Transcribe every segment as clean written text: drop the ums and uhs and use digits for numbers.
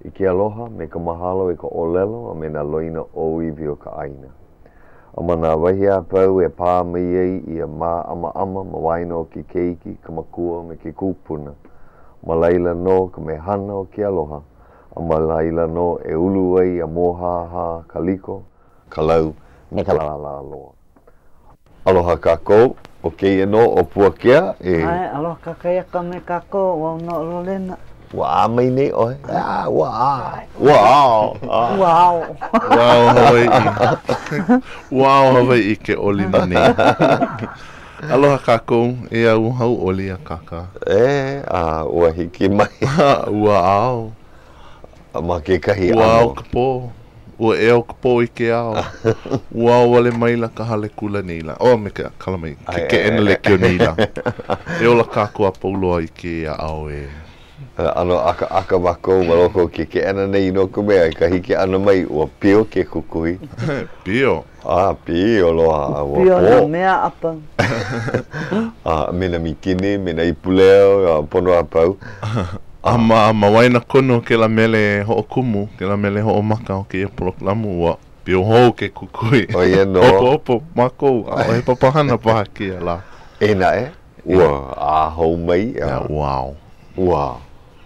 I ke aloha me ka mahalo I ka olelo a me na loina oiwi o ka aina. A mana wahi a pau e pā mai ei I a mā ama ama ma waina o ke keiki, ka makua me ke kūpuna. Ma laila no ka me hana o ke aloha. A ma laila no e ulu ai a mohaha kaliko, ka lau, me ka lala aloha. Aloha kākou, o keia no o Puakea e... Ai, aloha kakaiaka me kākou, wau no Lorena. Wa mai nei oi. Ah, wow. Wow. Wow. Wow, Hawaii. Wow, Hawaii ke olina nei. Aloha kākou, e au hau oli a kaka. Ua hiki mai. Wow. Ma ke kahi ano. Wow, ka pō. Ua e au ka pō I ke ao. Wow, wale maila ka hale kula nila. Oh, me ke kalamai. Ke ena le kio nila. E ola kākou a pauloa I ke a ao e... Ano aka wako maloko ke ana nei no ka mea ka hiki ana mai ua pio ke kukui. Pio? Pio loa. Pio na mea apa. Mena mikini, mena ipuleo, pono apau. Ma waina kono ke la mele ho kumu, ke la mele ho maka o ke poloklamu ua pio hou ke kukui. O ia no. Opo, mako, o he papahana paha kia la. Ena e? Ua, a hou mai. Wow. Wow.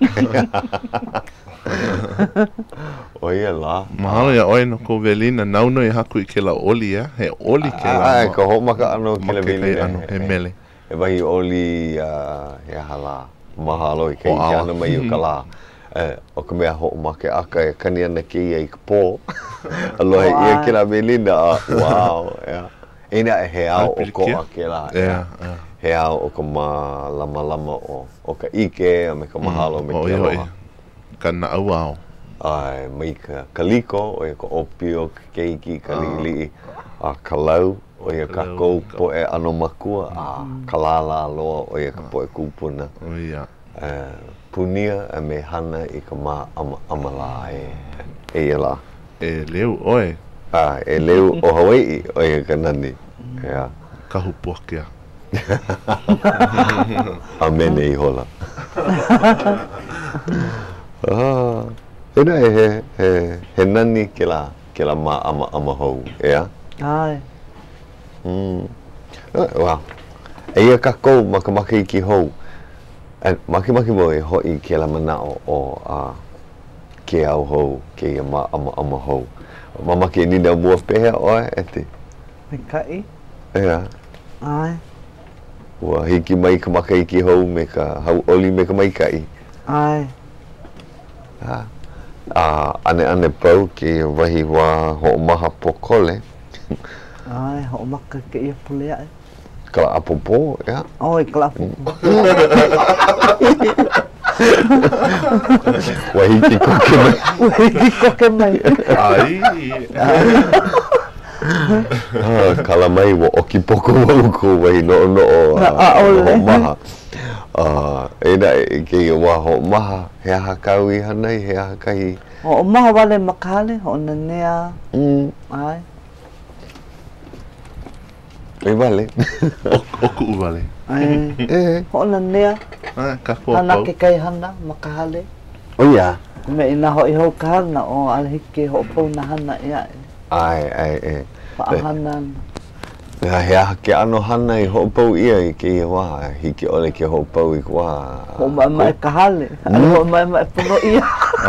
O ia la. Mahalo ia oi no ko velina nauno I haku I ke la oli he oli ke la. Ka ho maka ano ke la velina. Ano, he mele. E wahi oli he hala. Mahalo I kei ke ana mai o ka la. O ka mea ho make aka e kani ana ke ia I ka pō. Aloha ia ke la velina. Wow. Ena e he ao o ko a ke la. He ao o ka lama o ka ike a me ka mahalo me ke aloha. Ka na au ao. Ai, mai ka kaliko, o ia ka opio, ka keiki, ka lili, ka lau, o ia ka kou po e ano makua, ka lala aloa, o ia ka po e kūpuna. O ia. Punia e me hana I ka mā amala e ia la. E leu, oe. E leu o Hawaii, o ia ka nani. Kahu Puakea. Amene I hola. Ena he nani ke la mā ama hou, ea? Ai. Wow. E ia kākou makamaka I ki hou. Makimaki mo e hoi ke la manao o ke au hou, ke ia mā ama hou. Mamake nina mua pehea oe, ete? Me kai. Ea. Ai. Ua hiki mai ka maka I ki hou me ka hau oli me ka maikai. Ai. Ane pau ke wahi wā ho maha pokole. Ai, ho maka ke ia pulea e. Kala apopo, ea? Oi, kala apopo. Wahiki koke mai. Wahiki koke mai. Ai. Kala mai wa oki poko wau ko wahi no ho maha. Ena ke ia wā ho maha, he aha kau I hanai, he aha kahi. Ho maha wale makale, ho nanea. Ai. E wale. Oku wale. Ai. Ho nanea. Ka kua pau. Hana ke kai hana, makahale. O ia. Me ina ho I hou ka hana, o alhike ho pau na hana ia. Ai. Paahana. He aha ke ano hana I ho pau ia I ke ia wā, hiki ole ke ho pau I wā. Ho mai ka hale, ho mai puno ia.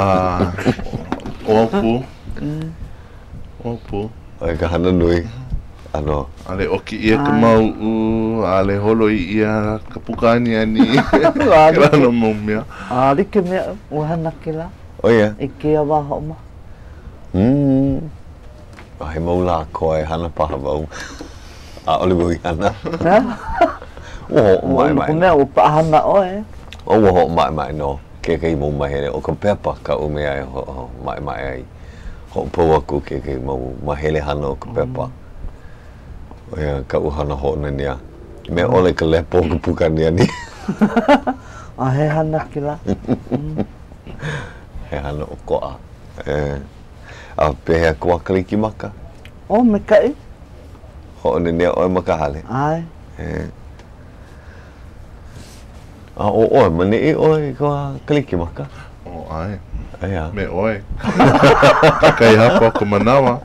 Opu. Opu. Ai ka hana nui. Ano. Ale oki ia ka mau ale holo I ia ka pukani ani. Kela no maumia. Rike mea, uhana ke la. O ia. I ke ia wā ho ma. He maula koe hana paha wau. Ole mui hana. Ko mea o paahana oe. O ho mai no. Ke kei mau mahere. O ka pepa ka umea e ho mai ai. Ho pau aku ke kei mau mahele hana o ka pepa. O ia ka uhana ho nania. Me ole ka lepo ka pukani ani. He hana ki la. He hana o koa. Pehea kua kaliki maka. O me kai. Ho nania oe makahale. Ai. O mane I oe kua kaliki maka. O ai. Aia. Me oe. Kai hapa ko manawa.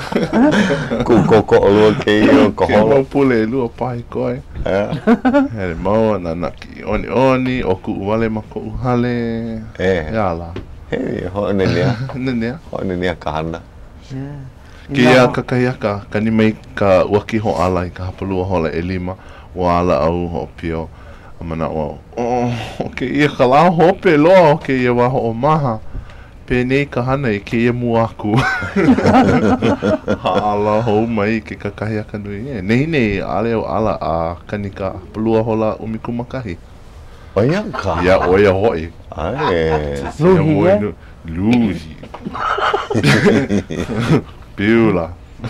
Ko olua ke o ko Ke holo. mau pule lua pahi koe. Hele mau na ki oni o ku wale ma ko uhale. Yala. Hei, ho nenea. Nenea. Ho nenea kahana. Ke ia kakaiaka, kani mai ka waki ho ala i ka hapalua hola e lima wa ala au ho pio a mana o ke ia ka lao hope loa o ke ia waho o maha pēnei ka hana i ke ia mua aku ha ala hou mai ke kakaiaka nui nei nei ale o ala a kani ka hapalua hola umikumakahi Oia ka. ia oia hoi Ai. Luhi, Luhi Piula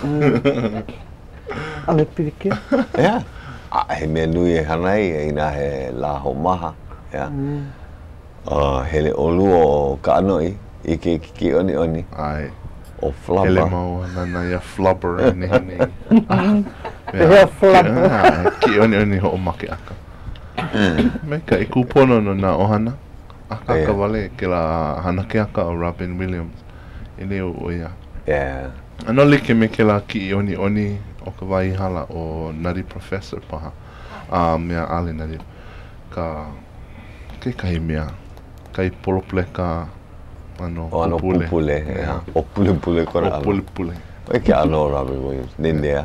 Ale pirike. Ea. He mea nui e hanai e ina he la ho maha. Ea. Hele olua o ka anoi i ke kiki oni oni. ai O Hele flabba. mau nana ia flubber nei nei. Ia flubber. Ki oni ho o make aka. Me ka i kupono no na ohana. Aka ka wale ke la hana ke aka o Robin Williams. Ele o ia. Yeah. Ano like me ke la ki oni o ka wai hala o Nutty Professor paha. Mea ale nari. Ka ke kai mea. Kai polople ka ano O ano pupule. Ea. O pule kora O ano. pule. Oi ke ano Robin Williams. Nendea.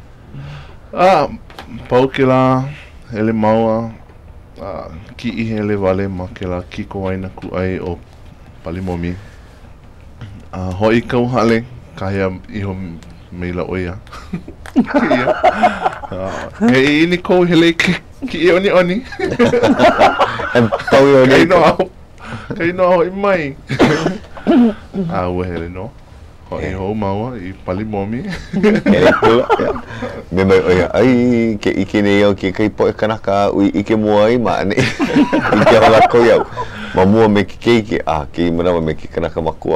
Pau ke la hele maua ki I hele wale ma ke la kiko aina ku ai o Palimomi. Hoi kau hale kahia iho meila oia. He ini kou hele ki oni. Pau i oni. Kei no hoi mai. Ue hele no. Hoi hou maua I Palimomi. Hele kula. Me mai oia. Ai ke ike nei au ke kai poe kanaka ui ike mua ai ma ane. Ike hola koi au. Ma mua me ki keike. Ke manawa me ki kanaka makua.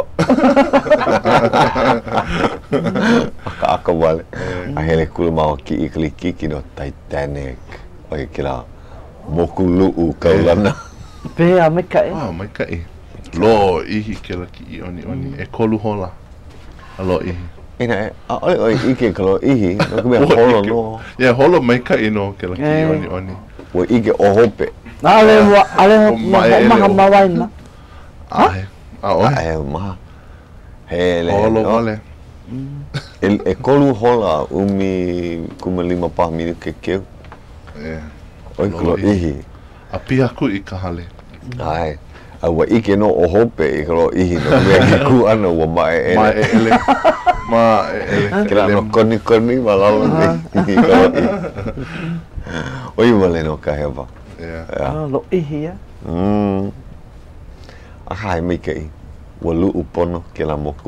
Aka wale. A hele kula mau ki I kali kiki no Titanic. Oia ke la moku luu kaulana. Pea me kai. Mai kai. Lo ihi ke la ki oni. E kolu hola. Alo ihi. Ina e, oi ike kalo ihi, no kumea holo no. Ia holo mai kai no ke la ki oni. Ua ike o hope. Ale maha mawaina. Ai. Oi. Ae maha. Hele. Holo wale. E kolu hola umi kuma lima paha minu ke keu. Oi kalo ihi. A pia ku I ka hale. Ai. Ua ike no o hope I kalo ihi no kumea ki ku ana ua mae ele. Ma e ele. Ma e ele. Kira no koni malalo ni kalo ihi. Oi wale no ka hewa. Lo ihi ya. Aha mai kai. Ua luu pono ke la moku.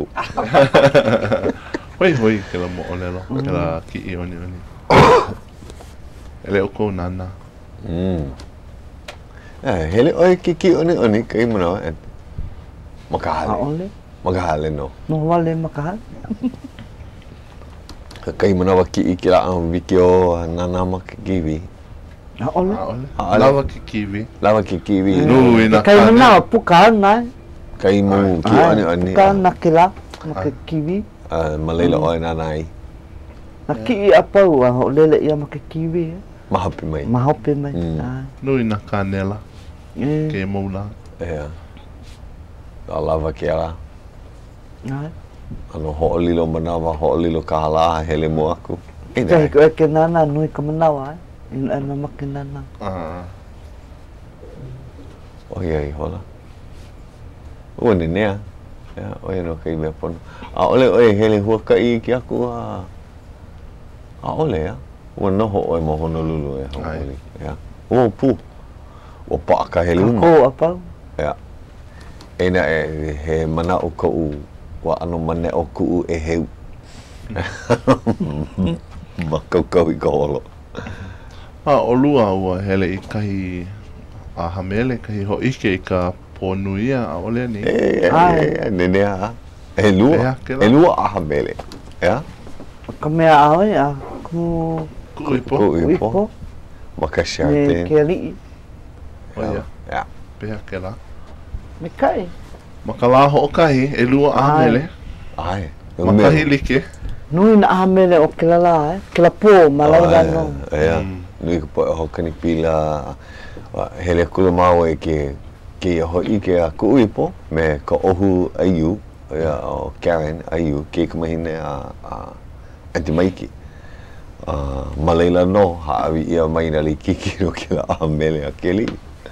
Hoi ke la mo onelo. Ke la ki oni. Ele o kou nana. Hele oi ki oni kai manawa et. Makahale. Ole. Makahale no. No wale makahale. Kai manawa ki la ang wiki o nana makikiwi. Ole. Lava ki kiwi. Lava ki kiwi. No ina Kai mana puka na. Kai mo ki oni. Puka na kila makikiwi. Malela oi nanai. Na ki apa wa ho lele ia makikiwi. Mahapi mai. Mahope mai. No ina kanela. Ke moula. Yeah. Lava ki ala. Ai. Ano ho'olilo manawa, ho'olilo kahala hele mo aku. Kai ko ke nana nui ka manawa. Ina na makinana. Oi hola. Ua nea. Ya, oi no kai me pono. Ole hele hua kai ki aku ole ya. Ua noho oi mo Honolulu e ho'oli. Ya. Ua pu. Ua paaka hele uma. Ko apa? Ya. Ena he mana o kou wa ano mane o ku e heu. Makau I ka holo. O lua ua hele I kahi a hamele kahi ho ike I ka ponuia a ole ni. Nenea. E lua a hamele. Ya? Ka mea aoi a ku Kuipo. Makasiate. ke li. Oia. Ya. Peha ke la. Me kai. Makala ho'okahi, e lua amele. Ai. Makahi like. Nui na amele o ke lala, ke la pō, malaura no. Ea, nui ka poe hokani pila, hele kula mau e ke ia hoi ke a kuipo, me ka ohu aiu, o Karen aiu, ke ka mahine a Auntie Maiki. Malaila no, haawi ia maina li kiki no ke la amele a keli.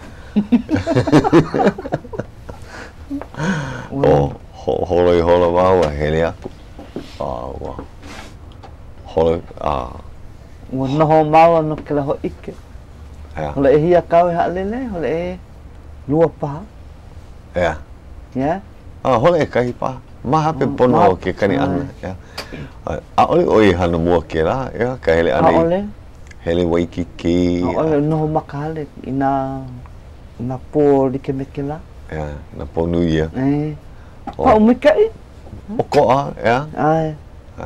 Holoi hola mau a hele aku. Holoi, Ua noho mau no ke la ho ike. Hole e hia kau e haalele, hole e lua paha. Ea. Yeah? Hole e kahi paha. Maha pe pono o ke kani ana. A ole oi hana mua ke la, ka hele ana i. A ole? Hele waikiki. A ole noho makahale ina pō like me ke la. Ea, na pō nui ia. Pa umikai? O koa, ea. Ai.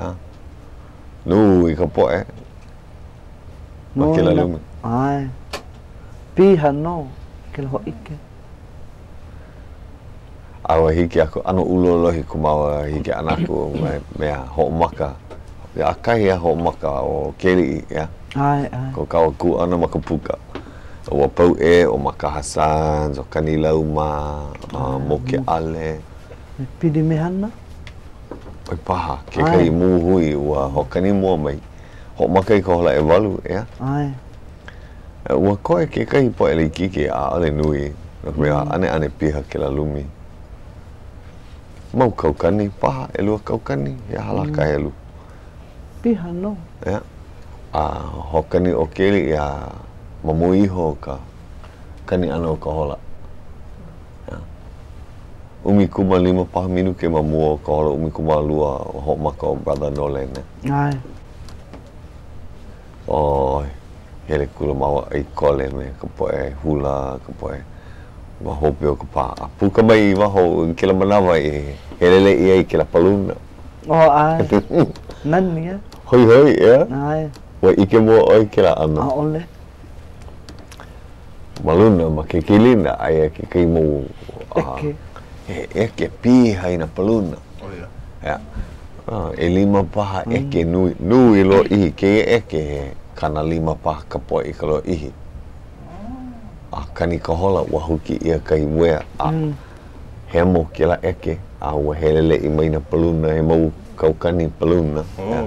Nui ka poe. Ma ke la lumi. Ai. Piha no, ke la ho ike. Awa hiki ako, ano ulolohi kumawa hiki anaku mea ho'omaka. Ia akahi a ho'omaka o keli, ia. Ai. Ko kawa ku ana makapuka. Ua pau e o Makahasan, o Kanilauma, Moke Ale. Pidi me hana? Oi paha, ke kai muhui ua hokani mua mai. Ho'omaka i ka hola e walu, ia. Ai. Ua koe ke kai po ele kiki a ale nui. Mea ane piha ke la lumi. Mau kaukani, paha, e lua kaukani, ia halaka e lu. Piha no. Ia. Hokani o keli ia mamui iho ka kani ana o ka hola. Umi kuma 5 paha minu ke mamua o ka hola, umi kuma 2 o ho'omaka o Brother Nolan. Ai. Oi, hele kula maua ai kole me ka poe hula, ka poe mahope o ka pā. Puka mai waho ke la manawa e helele ia i ke la paluna. Ai. Nani ia? Hoi, ia? Ai. Wa ike mua oi ke la ana. A ole. Maluna ma ke kilina ai ke kai mo Eke. Eke piha ina paluna. Oh ia. Ia. E 5 paha eke nui lo ihi ke eke kana 5 paha ka poe i ka lo ihi. Kani ka hola wa huki ia kai wea he mo ke la eke a wa helele i maina paluna he mau kaukani paluna.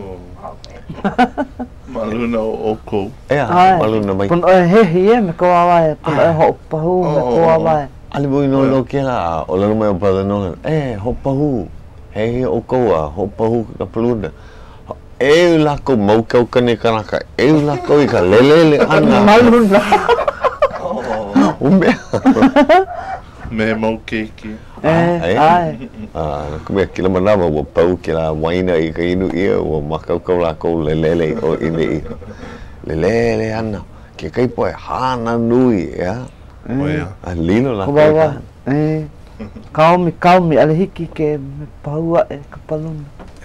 Maluna o kou. Ea, maluna mai. Pun oe hehi e me koa wae, pun oe ho'opahu me koa wae. Ali boi no ke la, o lalo mai o Brother Nolan. Ho'opahu, hehi o koua, ho'opahu ka paluna. E lako mau kaukani kanaka, e lako i ka lelele ana. Maluna. Umea. Me mau keiki. Ai. Kumea kila manawa ua pau ke la waina i ka inu ia ua makaukau lako lelele o ine i. Lelele ana. Ke kai poe hana nui, ia. Oia. Lino lako. Kubawa. Kaumi, ale hiki ke me paua e ka paluna.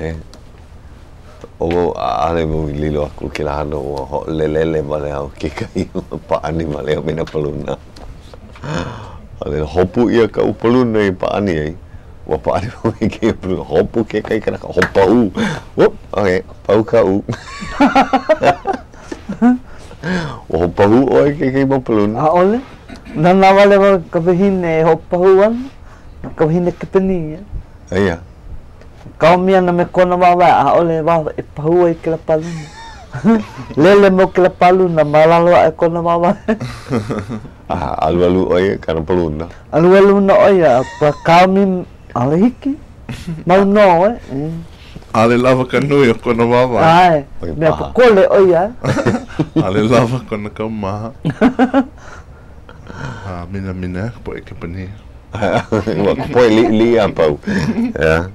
O ale mo lilo aku ke la hana ua ho lelele male au ke kai paani male au mina paluna. Ale hopu ia ka upaluna i paani ai. Wa paani mo i ke paluna. Hopu ke kai kanaka. Hopa u. Okay. Pau ka u. Wa hopa u oi ke kai mo paluna. A ole. Nana wale wa ka vihine hopahu anu. Ka vihine kipeni. Ia. Kaumi ana me kona wawa. A ole wawa e pahu ai ke la paluna. Lele mo ke la paluna. Malalo e kona wawa. Alu oi kana paluna. Alu na oia. Pa kaumi ale hiki. Mau no Ale lava ka nui o kona wawa. Ai. Mea pa kole oia. Ale lava kona kaumaha. Mina, po e ke pani. Wa poe li a pau. Ia.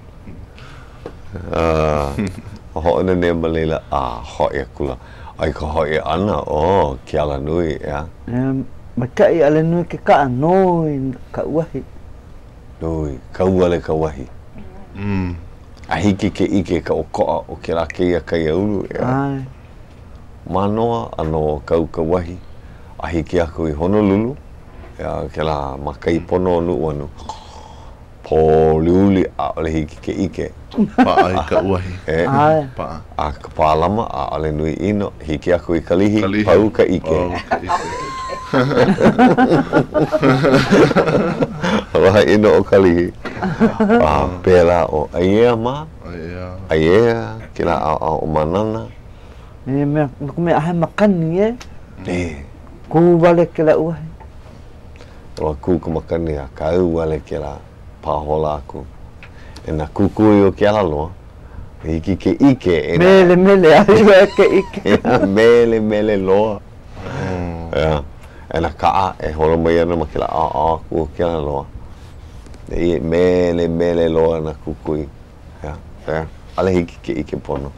Ho na ne malela ho e kula. Ai ka ho e ana ke ala nui, ia. Makai ale nui ke ka anoi ka uahi. Nui, ka uale ka wahi. A hiki ke ike ka o koa o ke la keia kai aunu, ia. Ai. Manoa ano kau ka wahi. A hiki aku i Honolulu. Ia ke la makai pono anu anu. liuli a ole hiki ke ike. Pa'a i ka uahi. Ai. Pa'a. A ka pālama a ole nui ino, hiki aku i kalihi, Kalihi. pau ka ike. Pau ka ike. Waha ino o kalihi. Pēla o aiea ma, Aia. aiea, kila o manana. Mea ahe makani Ku wale ke la uahi. Ola ku ka makani a ka au wale ke la pāhola aku. E na kukui o ke ala loa, hiki ke ike. Mele, ariwa ke ike. Mele loa. Ia. E na kaa e holo mai ana ma ke la aku o ke ala loa. E mele loa na kukui. Ia. Ale hiki ke ike pono.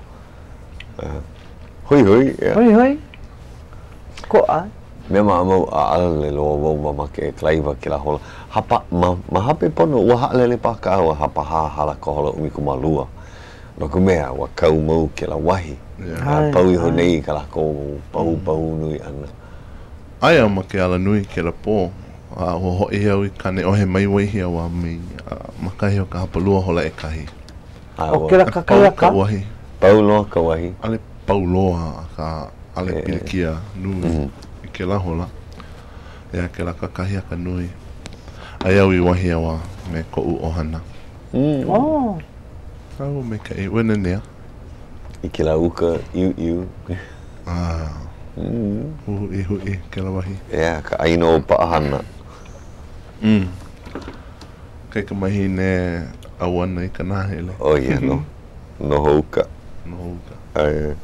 Hui. Hoi. Ko ai. Mea maamau a alale loa wau mama ke klaiwa ke la hola. Hapa, ma hape pono, ua haalele paka ua hapa hala ko hola umi kumalua. No ku mea, wa kau mau ke la wahi. Pau iho nei ka la ko pau nui ana. Aia ma ke ala nui ke la pō. A ho hoi au i kane o he mai waihi a wā mi. Makahi o ka hapalua hola e kahi. O ke la kakaiaka. Ka wahi. Pau loa ka wahi. Ale pauloa ka ale pilikia nui. Ke la hola. Ea ke la kakahi aka nui. Ai au I wahi awa me ko'u ohana. Oh. Au me ka I wena nea. I ke la uka iu. Hui ke la wahi. Ea, ka aino o paahana. Kai ka mahi ne awana I ka nahele. O ia no. No houka. No houka. Ai.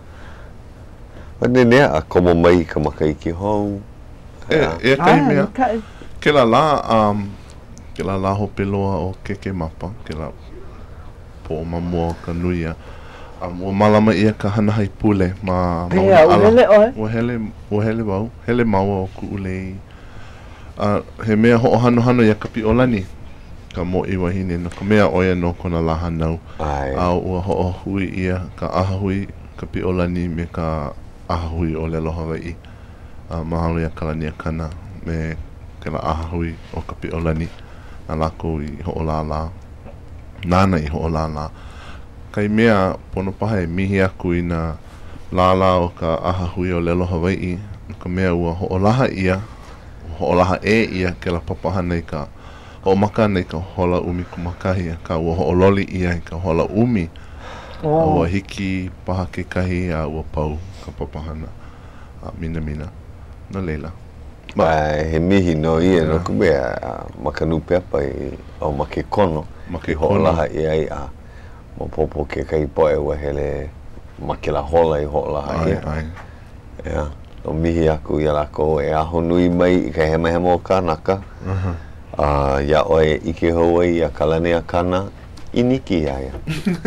Wane nea a komo mai ka makaiki hou. E kai mea. Ke la la hopeloa o keke mapa. Ke la po mamua ka nuia. O malama ia ka hana hai pule ma Pea, uhele oe? Uhele wau. Hele maua o ku ulei. He mea ho hano ia ka piolani. Ka mo I wahine no ka mea oia no kona la hanau. Ai. A ua ho hui ia ka aha hui ka piolani me ka aha hui o lelo Hawaii. Mahalo ia kalania kana me ke la aha hui o ka piolani. Na lako I ho'olala. Nana I ho'olala. Kai mea pono paha e mihi aku I na lala o ka aha hui o lelo Hawaii. Ka mea ua ho'olaha ia. Ho'olaha ia ke la papahana I ka ho'omaka nei ka hola umi kumakahi. Ka ua ho'ololi ia I ka hola umi. Oh. Ua hiki paha ke kahi a ua pau ka papahana. Mina. Na leila. He mihi no ia no ku mea makanu peapa o make kono. Make I ho'olaha ia I a popo ke kai poe ua hele make la hola I ho'olaha ia. Ai. Ia. O mihi aku ia lako e aho nui mai I ka hema o kānaka. Ia oe ike hou ai ia kalane a kana iniki ia ia.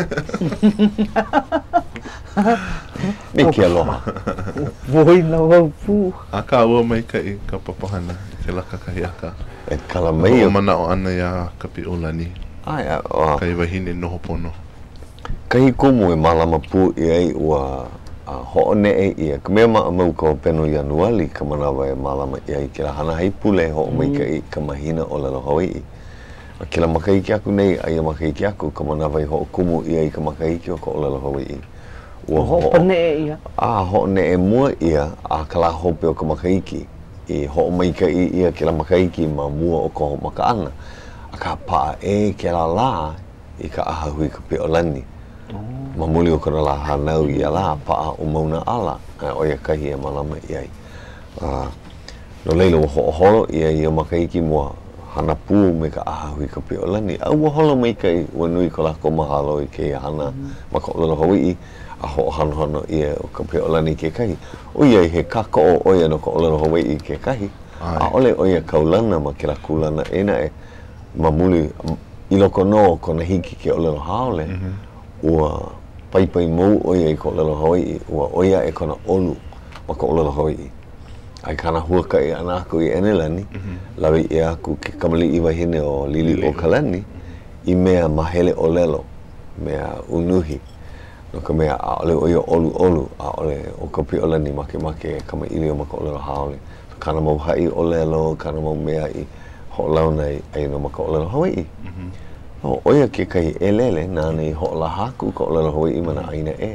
Miki aloha. Voi na wau pu. A ka ua mai ka I ka papahana I ke la kakahi aka. E kala mai O mana o ana ia ka piolani. Ai, Kai wahine noho pono. kahi kumu e malama pu I ai ua ho'one e ia. Ka mea maa mau ka peno Ianuali ka manawa e malama I ai. Ke la hana hai pule ho'o mai ka I ka mahina o lelo Hawaii. Ke la makaiki aku nei, aia makaiki aku ka manawa I ho'o kumu I ai ka makaiki o ka o lelo Hawaii. Ho'one e ia. Ho'one e mua ia a ka la hope o ka makaiki. I ho'o mai ka I ia ke la makaiki ma mua o ka ho'o makaana. A ka paa e ke la I ka aha hui ka piolani. Ma muli o kona la hanau I a la paa o mauna ala. O ia kahi e malama I ai. No leila wa ho'o ia I o makaiki mua hana pū me ka aha hui ka piolani. A ua holo mai kai ua nui ko lako mahalo I ke hana ma ka olelo Hawaii. A ho'o hano ia o ka piolani ke kahi. O ia he kako o oia no ka olelo Hawaii ke kahi. A ole oia kaulana ma ke la kulana ena e mamuli I loko no kona hiki ke olelo haole. Ua paipai mou oia I ka olelo Hawaii. Ua oia e kona olu ma ka olelo Hawaii. Ai kana huaka I ana aku I Enelani. Lawe I aku ke kamali I wahine o Lili o Kalani. I mea mahele olelo. Mea unuhi. No ka mea a ole oia olu a ole o ka piolani make kama ili o maka olelo haole. Kana mau hai olelo, kana mau mea I ho'olau nei ai no maka olelo Hawaii. Oia ke kai elele nā nei ho'ola haku ka olelo Hawaii mana aina e.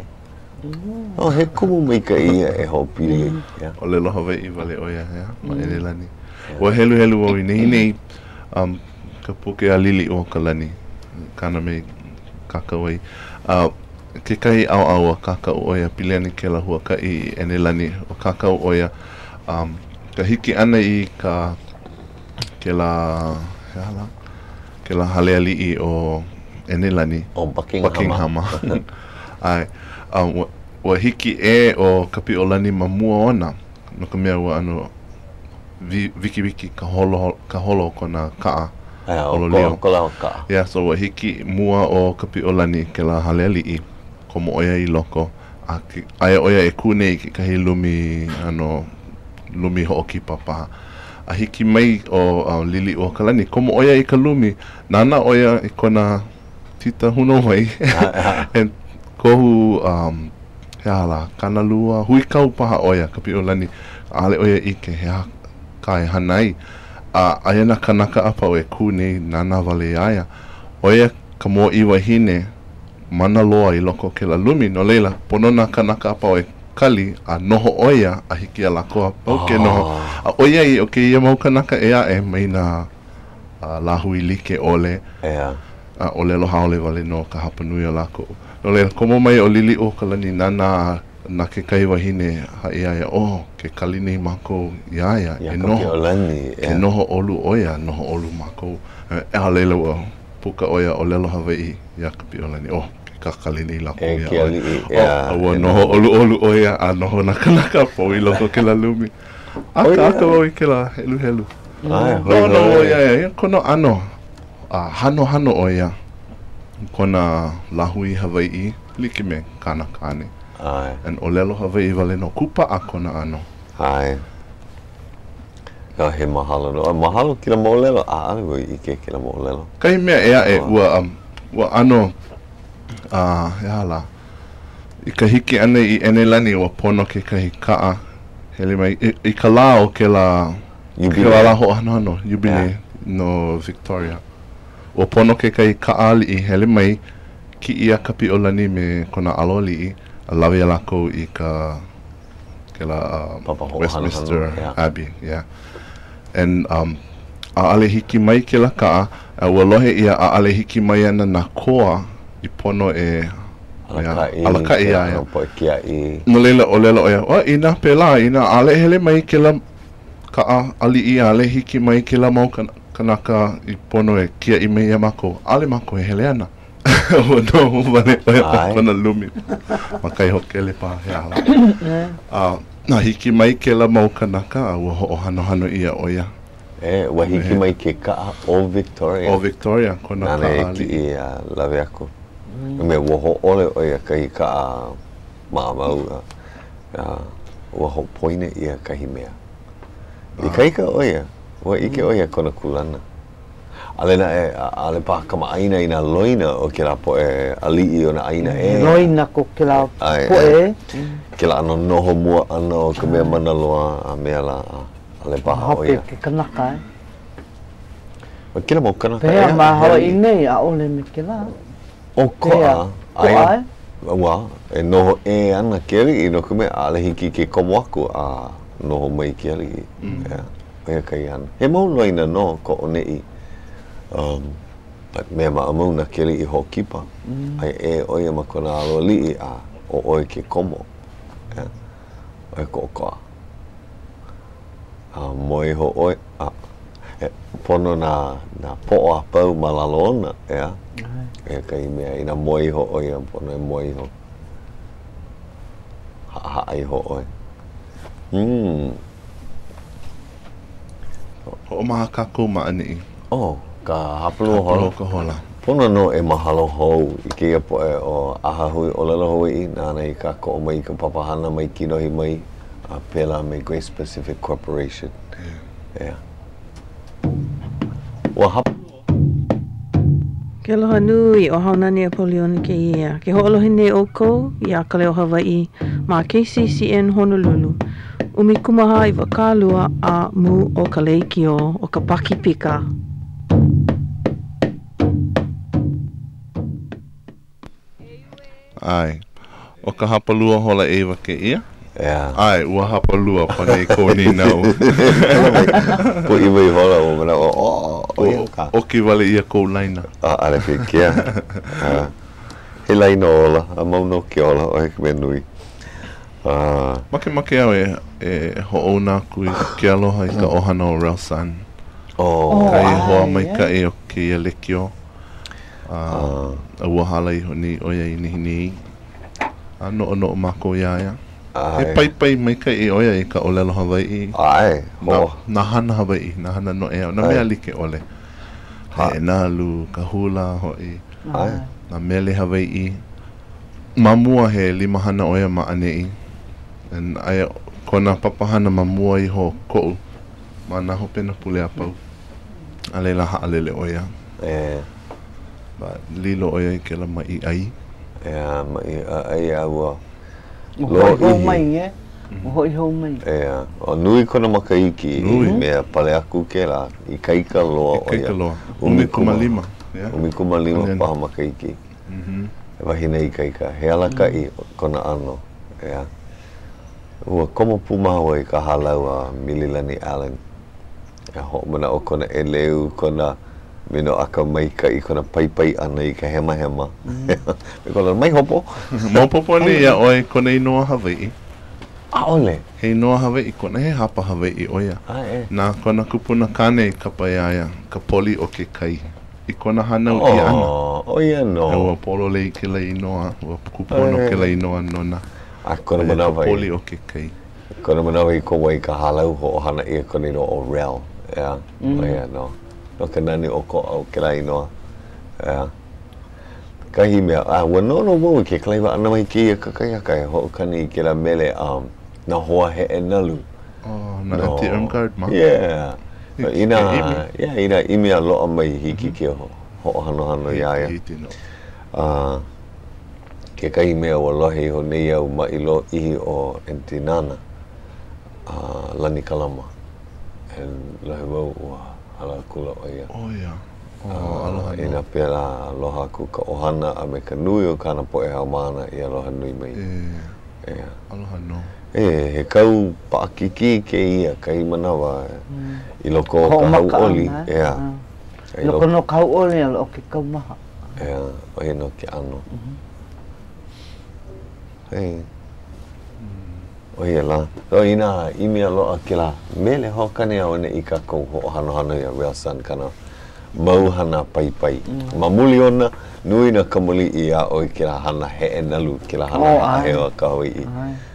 He kumu mai ka ia e ho pili. Olelo Hawaii wale oia ma elelani. Ua helu o nei ka puke a lili o ka lani. Kana me kakawai. Ke kai au a kakau oia piliani ke la hua ka I ene lani o kakau oia. Ka hiki ana I ka ke la haleali'i o Enelani o Buckingham. Ai, ua hiki e o Kapi'olani ma mua ona no ka mea ua ano wiki ka holo kona ka'a o kola ka'a. Yeah, so ua hiki mua o Kapi'olani ke la haleali'i komo oia I loko aia oia e kune I kahi lumi ho'oki papaha. A hiki mai o lili o kalani komo oia I ka lumi nana oia I kona tita huno mai and kohu kana lua hui kau paha oia Kapi'olani ale oia I ke hea kai hanai aia na kanaka apa o e kune nana wale aia oia ka mo iwa hine mana loa I loko ke la lumi no leila pono na kanaka apa o e kali a noho oia a hiki a lakoa pauke noho a oia I o ke ia mau kanaka ea e mai na lahu I like ole a olelo haole wale no ka hapanui a lako no le komo mai o lili o kalani nana na ke kai wahine ha ia ke kali nei mako ia e noho ke noho olu oia noho olu mako e halela ua puka oia olelo Hawaii ia Kapi'olani kakali nei lako ia ua noho olu oia a noho na kanaka po I loko ke la lumi aka o I ke la helu no ia kono ano hano oia kona lahui Hawaii like me kana kane and olelo Hawaii wale no kupa a kona ano he mahalo no mahalo kila molelo ale wo I ke kila molelo kai mea ea ua ano I ka hiki ane I Enelani ua pono ke kahi ka'a hele mai I ka la o ke la ho ano Jubilee no Victoria ua pono ke kahi ka'a li I hele mai ki ia Kapi'olani me kona alo li I lawe a lako I ke la Westminster Abbey and ale hiki mai ke la ka'a ua lohe ia ale hiki mai ana na koa I pono alaka'i ia no leila olelo oia ina pela ina ale hele mai ke la ka'a ali ale hiki mai ke la mau kanaka I pono kia I mea mako ale mako hele ana no vale oia kona lumi makai hokele pa hala na hiki mai ke la mau kanaka ua ho'o hano ia oia ua hiki mai ke ka'a o Victoria kona ka'a nane ki lawe ako me ua ho'ole oia kahi ka'a maamau ua ho'opoine ia kahi mea I kaika oia ua ike oia kona kulana ale na ale pa kama aina ina loina o ke la po ali'i o na aina loina ko ke la po ke la ano noho mua ana o ka mea mana loa a mea la ale pa oia ke kanaka o ke la mo kanaka pea ma Hawaii nei a ole me ke la o koa wa noho ana ke ali'i no ka mea ale hiki ke komo aku a noho mai ke ali'i oia kai ana he mau loina no ko o nei mea maamau na ke li'i hokipa ai oia ma kona alo li'i a o oi ke komo oia ko koa moi ho oi pono na po'o a pau malalona kai mea ina moi ho oia pono moi ho ai ho oi ho maha kako maani ka hapalo ka hola pono no mahalo hou I ke po o ahahui o lelo Hawaii nana I ka ko mai ka papahana mai kinohi mai a pela mai Great Pacific Corporation wa hap ke aloha nui o haunani a Poliona ke ia ke ho'olohi nei o kou I a kale o Hawaii ma KCCN Honolulu Umi kumaha I wakalua a mu o ka leikio o ka paki pika. Ai. O ka hapalua hola ewa ke ia? Yeah. Ai, ua hapalua panei kōni nau. Po iwa I hola o mana O ki wale ia kou laina. Ale pe kia. He laina ola, a mauno ki ola, o heke me nui. Make au e ho'ona kui ke aloha I ka ohana o Ralsan. Kai hoa mai ka e o ke ia lekio. A ua hala I honi o ia I nihini. No mako iaia. He pai mai ka e oia I ka olelo Hawaii. Ai, ho. Na hana Hawaii, na hana no ea. Na mea like ole. He nalu, ka hula hoi. Na mele Hawaii. Mamua he 5 hana oia ma anei. And ai kona papahana mamua I ho ko'u. Ma na ho pena pule a pau. A leila haalele oia. But lilo oia I ke la mai ai. Mai ai aua. Lo I mai e. Hoi hou mai. O nui kona makaiki mea pale aku ke la I kaika loa oia. Kaika loa. Umi kumalima. Umi kumalima paha makaiki. E wahina I kaika. He alaka I kona ano. Ua komo pumaua I ka halau a Mililani Allen. E ho mana o kona e leu kona mino aka maika I kona pai ana I ka hema. Me kona mai hopo. Maupopo ni ia oi kona inoa Hawaii. Ole. He inoa Hawaii kona he hapa Hawaii oia. Nā kona kupuna kane I kapa iaia, ka poli o ke kai. I kona hanau I ana. Oia no. E ua polo lei ke la inoa, ua kupono ke la inoa nona. A kona manawa I. Ka poli o ke kai. Kona manawa I ko wai ka halau ho hana ia kona ino o rel. Oia no. No ka nani o ko au ke la inoa. Kahi mea, ua nono mau ke klaiwa ana mai ki ka kai akai ho kani ke la mele na hoa he e nalu. Na Auntie Irmgard ma? Ina imi a loa mai hiki ke ho hano iaia. Ke kahi mea ua lohe ho nei au ma I lo ihi o Auntie Nana. Lani Kalama. And lohe wau ua hala kula o ia. Aloha no. Ina pia la aloha ku ka ohana a me ka nui o kana po e haumana I aloha nui mai. Aloha no. He kau paakiki ke ia kai manawa I loko o ka hau oli. Loko no ka hau oli a lo ke kau maha. O he no ke ano. O he la. So ina imi a loa ke la mele hokane a one I ka kou ho hano ia Ralsan kana mau hana pai. Mamuli ona nui na kamuli I a oi ke la hana he e nalu ke la hana he o ka Hawaii.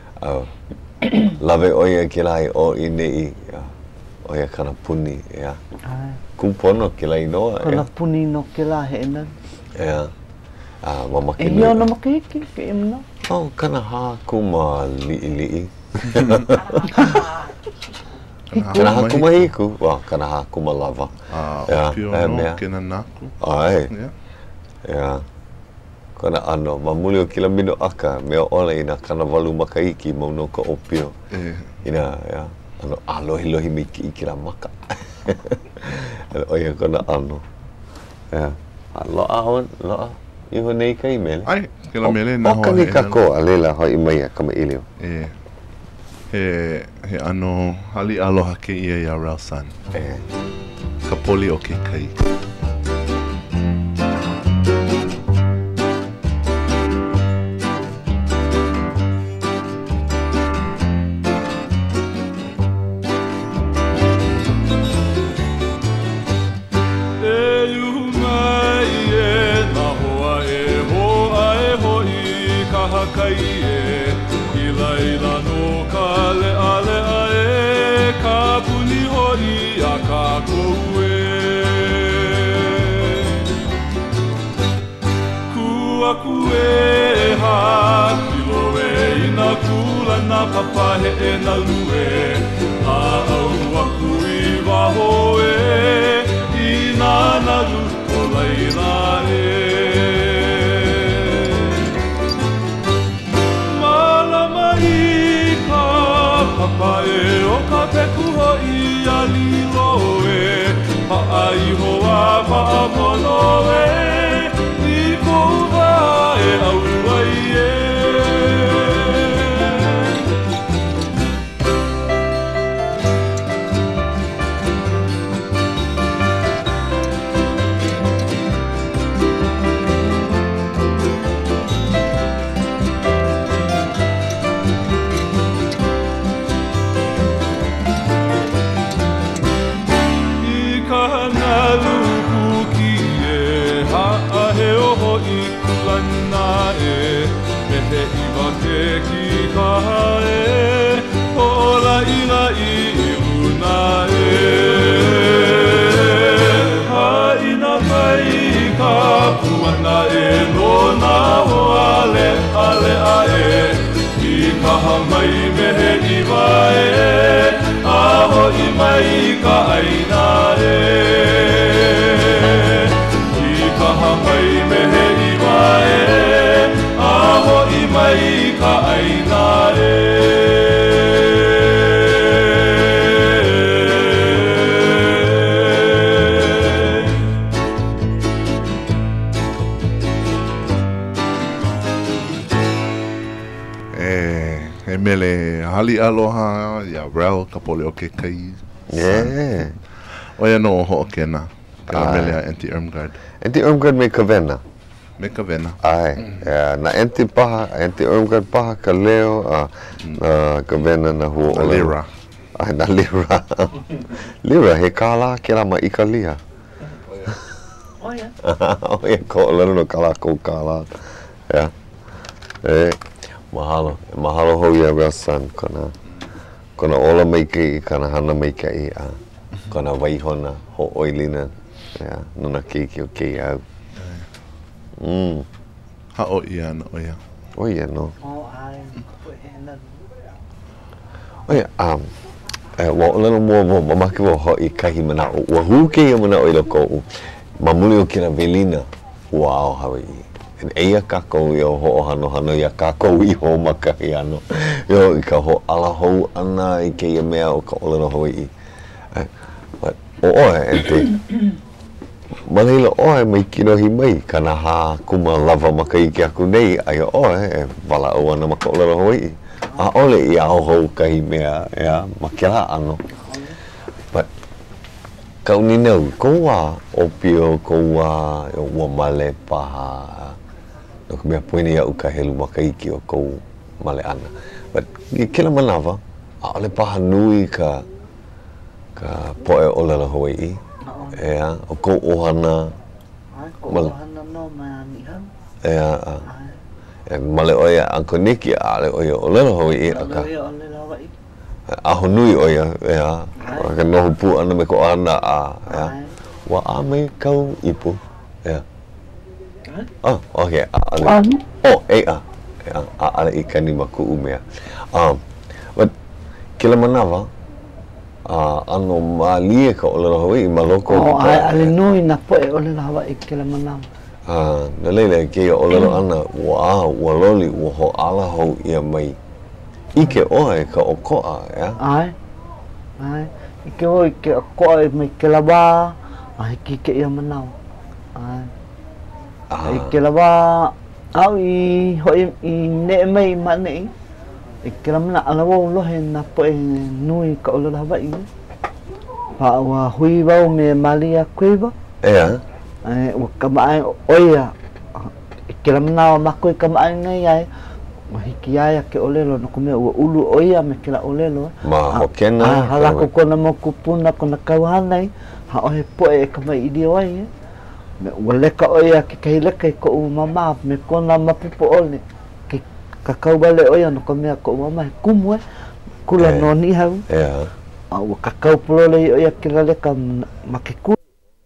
Lave oia ke la o I nei oia kana puni kupono ke la inoa kana puni no ke la he na mama ke e no makiki ke imna kana ha kuma li kana ha kuma hiku kana ha kuma lava pio no ke na naku Kona ano, mamuli o kila mino aka, mea ola ina kana walu makaiki mauno ka opio. Ina, ano, lohi miki I kila maka. Oia kona ano. Loa, iho nei ka I mele? Ai, kila mele na hoa. Oka ni ka ko, a leila hoi mai a kama ilio. He ano, hali aloha ke ia ia Ralsan. Ka poli o ke kai. Na papa he e na lue a au aku I waho I na nalu o laila Malama I ka papa kulana me te iwa ke ki kahae Ola ila I una Haina mai ka puana nona o ale ae I kaha mai me he iwa aho I mai ka aina I kaha mai me he iwa aho I mai ka aina Mele hali aloha ya Rel ka pole o ke kai. Yeah. Oia no ho kena. Ka mele a Auntie Irmgard. Auntie Irmgard me ka vena. Me ka vena. Ai. Na Auntie paha, Auntie Irmgard paha ka leo ka vena na hua Na Lira. Ai na Lira. Lira he kala ke la ma I ka lia. Oia. Oia ko lelo no kala ko kala. Yeah. Mahalo ho ia Rasan kona ola mai ke I kana hana mai ke I kona waihona ho oilina nuna keiki o kei au. Ha o ia na oia. Oia no. Oia, wa lelo mua mamaki wa ho I kahi mana o wa hu ke ia mana o ilo ko mamuli o kina velina wow Hawaii. En eia kako I o ho hano ia kako I ho makahi ano. Yo I ka ho ala hou ana I ke ia mea o ka olero Hawaii. But o oe ente. Malila oe mai kinohi mai kana ha kuma lava makai ke aku nei ai oe wala o ana maka olero Hawaii. A ole I au hou kahi mea makela ano. But kau ni neu koua opio koua ua male paha. No ka mea poine iau ka helu makaiki o kou male ana. But I kila manawa, a ole paha nui ka poe o lala Hawaii. Ea, o kou ohana. Ko ohana no mai ani hau. Ea, male oia Uncle Nicky a ale oia o lala Hawaii aka. Oia o lala Hawaii. Aho nui oia, ea. Ka noho pu ana me ko ana ea. Wa a me kau ipu. Ea. Oh, okay. Oh, ale I kani maku umea. But kila manawa, ano malie ka olelo Hawaii maloko. Oh, ale nui na poe olelo Hawaii kila manawa. Na leile ke olelo ana wa loli wa ho ala ho ia mai. Ike oe ka okoa, ya? Ai. Ike oe ke okoa mai kila wa, hiki ke ia manawa. Ai. I ke lawa au I hoi I ne mai mane I ke la mana ala wau lohe na poe nui ka olelo Hawaii pa wa hui wau me malia kuiwa wa kamaai oia I ke la mana wa mako I kamaai ngai ai wa hiki ai ke olelo no kumea ua ulu oia me ke la olelo ma hokena halako kona mo kupuna kona kauhanai ha ohe poe kamai I dio ai me waleka oia ke kahileka I ko mama me kona mapupo ole ke kakau wale oia no ka mea ko mama he kumwe kula no ni hau wa kakau pulole I oia ke laleka ma ke ku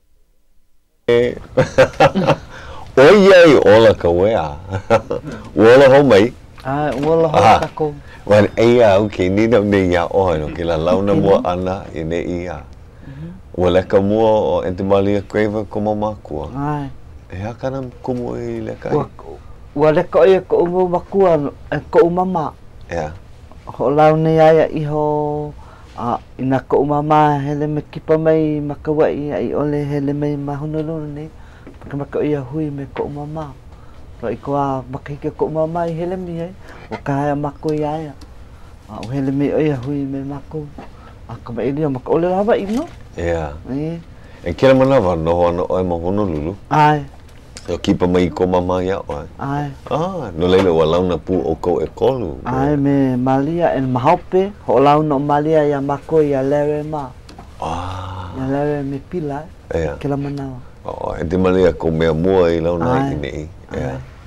oia I ola ka wea uola ho mai uola ho kakau wan eia au ke nina me ia oha no ke la launa mua ana I ne ia Waleka mua o Entimalia Quaver ko mamakua. Ai. Ea kana kumu I leka ai. Waleka oia ko mamakua ko mama. Ea. Ho lau nei aia iho ina ko mama hele me kipa mai makawai ai ole hele mai mahunulu nei. Ka maka oia hui me ko mama. Ro I ko makike ko mama I hele mi ai. O ka haya mako I aia. O hele mi oia hui me mako. Ka mai dia maka ole lava ino. Yeah. E kira manawa noho ana oe ma Honolulu. Ai. So kipa mai ko mama ia oe. Ai. No leile wa launa pu o ko e kolu. Ai me Malia en Mahaupe, ho launa o Malia ia mako ia lewe ma. Ia lewe me pila. Yeah. Kila manawa. E te Malia ko mea mua I launa I nei. Yeah.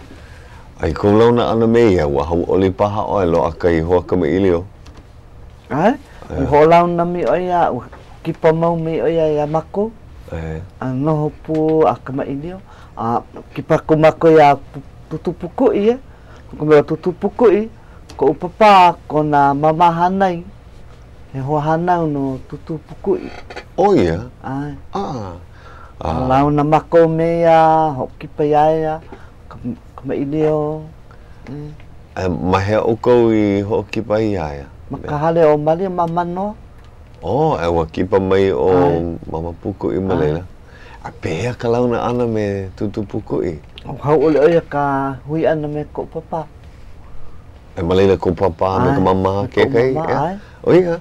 Ai ko launa ana me ia wa hau ole paha o lo akai ho ka me ilio. Ai, ho launa mi o ia kipa mau mi o ia ya mako. No pu akama ilio. Kipa ko mako ya tutupuku ia. Ko me tutupuku i ko upapa ko na mama hanai. He ho hanau no tutupuku i. Oh ia. Ai. Launa mako me ya ho kipa ia. Mailio. Mahe o kou I ho kipa ia. Makahale o mali mamano. Oh, wa kipa mai o mama puku I malela. A pea ka launa ana me tutu puku I. Hau ole oia ka hui ana me ko papa. E malela ko papa me ka mama ke kai. O ia.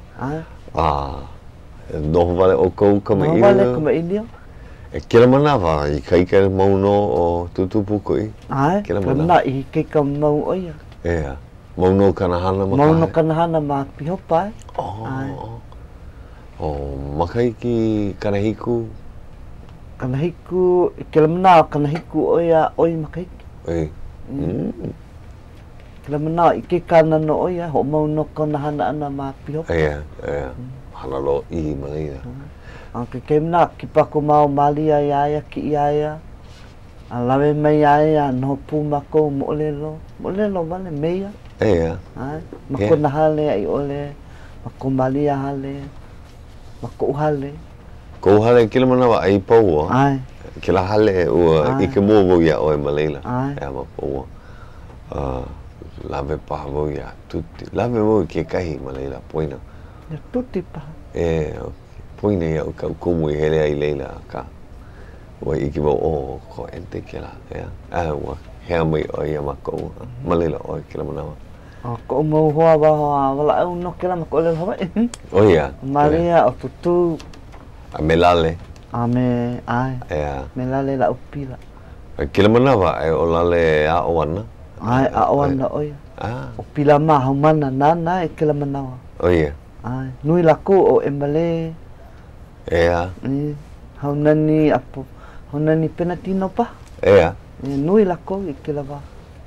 Noho vale o kou ka mailio. Noho vale ka mailio. E kira manawa I kai kai mauno o tutupuku I. Ai, kira mana I kai ka mau oia. Ea, mauno kanahana maka. Mauno kanahana ma pihopa. Makai ki kanahiku. Kanahiku, kira mana kanahiku oia oi makai. Oi. Kira mana I kai kana no oia ho mauno kanahana ana ma pihopa. Ea. Hana lo I malina. Ke mena ki pako mau malia ia ki ia. Lawe mai ia no pu mako molelo. Molelo vale meia. Ea. Ai, mako na hale ai ole. Mako malia hale. Mako hale. Ko hale kila mana wa ai pau. Ai. Kila hale o I ke mo vo ia o malela. Ai. Ea ma pau. Lawe pa vo ia tutti. Lawe vo ke kai malela poina. Ya tutti pa. Poina ia ka kumu I hele ai leila ka. Wa I ki o ko ente kela ia. Wa hea mai o ia mako. Malela o kila mana. Ko mo hoa ba hoa wala au no kela mako le hoa. O ia. Maria o tutu. A melale. Me ai. Ia. Melale la upila. Kila mana wa ai o lale a o ana. Ai a o ana oia. Upila ma humana nana e kila mana. O ia. Ai, nui lako o Emale. Ea. Hau nani apo, hau nani penatino pa. Ea. Nui lako I ke lava.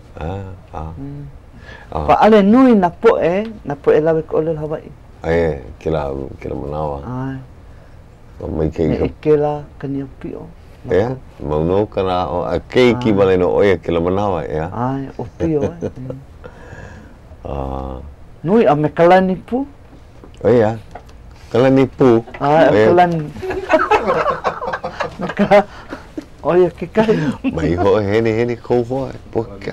Pa ale nui na po lawe ko ole Hawaii. Kila manawa. Ai. O mai kei ka. Kila kani pio. Ea, mauno kana o a kei ki vale no oia kila manawa ea. Ai, o pio Nui a me kalani pu. O ia, kalani pu. Kalani. Oia ke kai. Mai ho hene kou hoa e poka.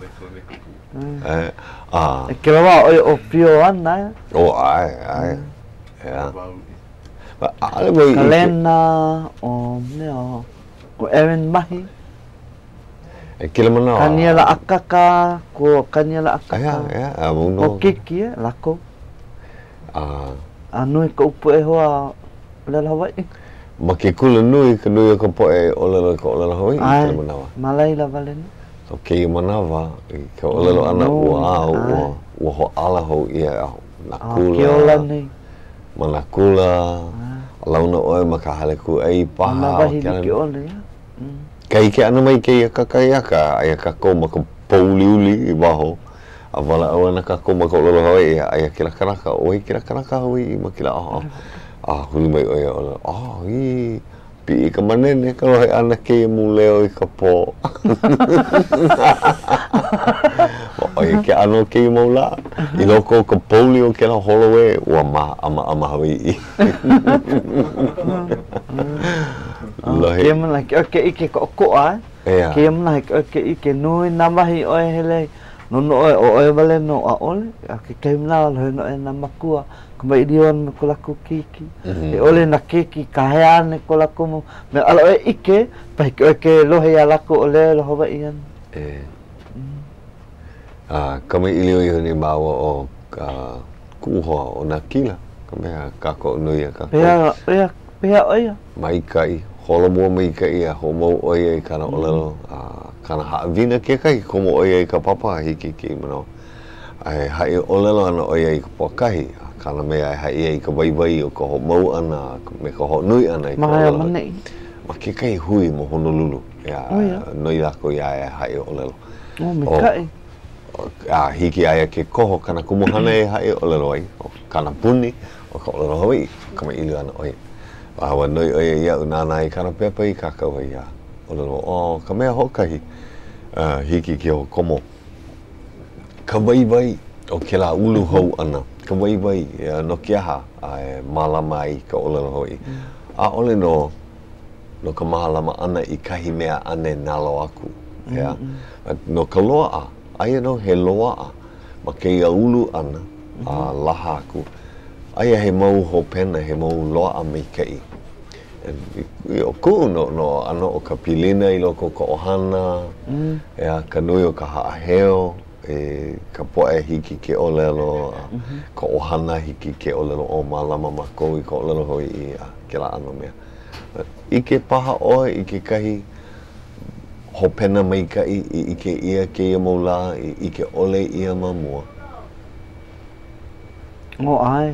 Ke lawa oia o pio ana. Ai. Ia. Ale mai Kalena o neo. Ko Erin Mahi. Kila mana. Kaniela akaka, ko kaniela akaka. Ia, mauno. Ko kiki lako. Nui ka upu e hoa Olela Hawaii. Ma ke kula nui ka nui ka poe Olela Hawaii kila manawa. Malaila valena. So ke manawa ka olelo ana ua ho ala ho ia nakula. Ke ola nei. Manakula. Launa oe makahale ku ai paha. Manawahi ke ola ia. Kai ke ana mai ke kakaiaka ai ka ko maka pouliuli I waho. Avala au ana ka ko maka Olela Hawaii ai kila kanaka oi kila kanaka oi makila huli mai oi I pi ka manene ka lohe ana ke mu leo I ka po. Oi ke ano ke mola I loko ka poli o ke la holowe wa ama Hawaii. Ke mana ke ike ko ai. Ke mana ke ike nui namahi oi hele. No oe vale no a ole ke mana lo no na makua ko mai dion ko la kiki e ole na kiki ka heane ko la como me alo ike pa ke lo he ala ko ole lo hova ian kami ilio I ni bawa o kuho o na kila kami ka ko no ia ka pea oia mai kai holo mo mai kai a homo oia I kana olelo kana haawina ke kai komo oia I ka papa hiki ki mano ai hai olelo ana oia I ka pokahi kana me ai hai I ka vai o ka ho mau ana me ka ho nui ana I ka olelo ma ke kai hui mo Honolulu noi lako ia e hae o lelo me kai hiki aia ke koho kana kumuhana e hae o lelo ai o kana puni o ka o lelo Hawaii kama ilu ana oi awa noi oia ia unana i kana pepa i kakau ia o lelo o ka mea hokahi hiki ke o komo ka waiwai o ke la ulu hou ana ka waiwai no ke aha malama ai ka o lelo Hawaii a ole no ka mahalama ana i kahi mea ane nalo aku no ka loa aia no he loa ma keia ulu ana a laha aku aia he mau hopena he mau loa me kei o ku no ano o ka pilina i loko ka ohana ka nui o ka haaheo ka poe hiki ke olelo ka ohana hiki ke olelo o malama makou i ka olelo hoi i ke la ano mea i ke paha oe i ke kahi hopena mai kai i ke ia ke ia maula i ke ole ia mamua o ai